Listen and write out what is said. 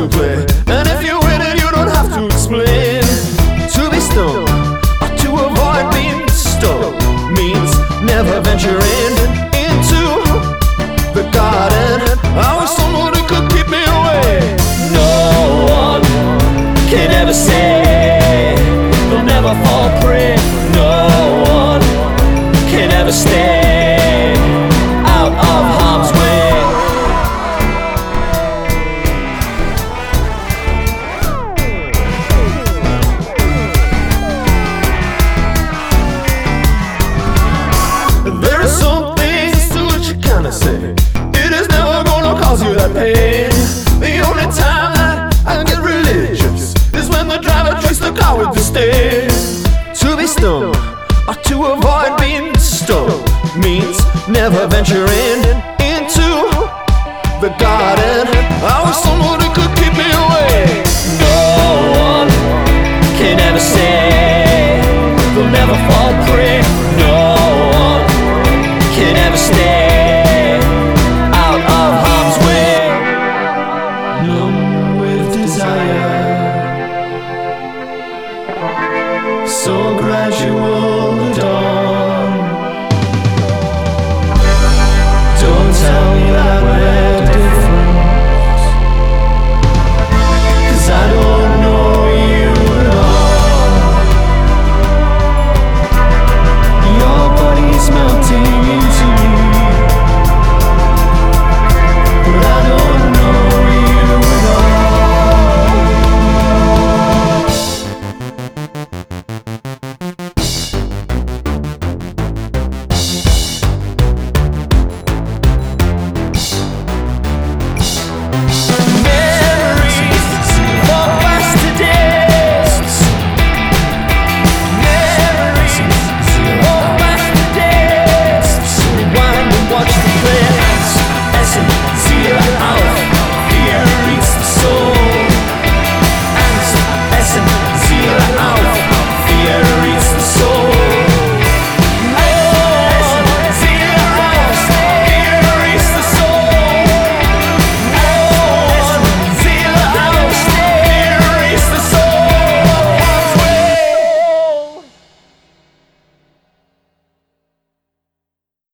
to play. And if you win it, you don't have to explain. To be stoned or to avoid being stoned means never venturing into the garden. I wish somebody could keep me away. No one can ever say they'll never fall prey. No one can ever stay out of harm's way. There are some things to which you cannot say. It is never gonna cause you that pain. The only time that I get religious is when the driver treats the car with disdain. To be stoned or to avoid being stoned means never venturing into the garden. I wish somebody could